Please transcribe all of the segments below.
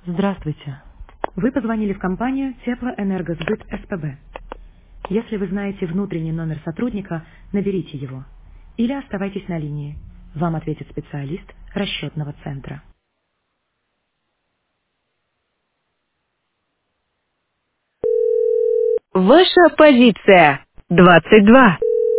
Здравствуйте. Вы позвонили в компанию Теплоэнергосбыт СПБ. Если вы знаете внутренний номер сотрудника, наберите его. Или оставайтесь на линии. Вам ответит специалист расчетного центра. Ваша позиция 22.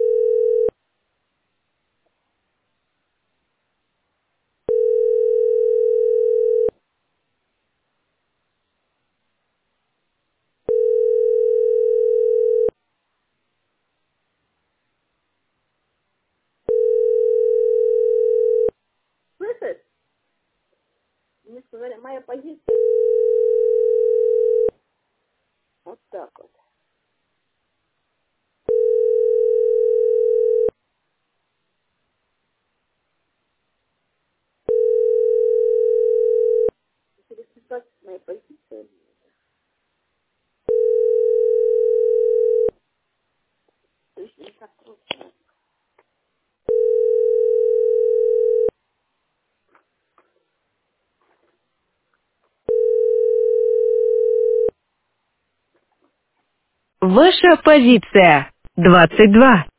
Слышишь? Мне сказали, моя позиция вот так вот. Переписать моя позиция. То есть не так просто. Ваша позиция 22.